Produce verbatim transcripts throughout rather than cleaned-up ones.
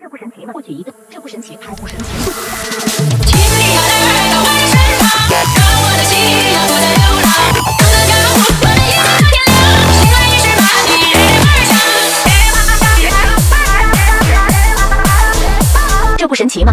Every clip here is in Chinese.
这不神奇吗？获取一个，这不神奇，还不神奇。 亲密的来到我的身旁，让我的心要不再流浪。等得高，我们一起到天亮。醒来已是马蹄日儿响。 这不神奇吗？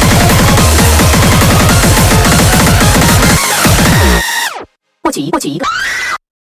获取一，获取一个。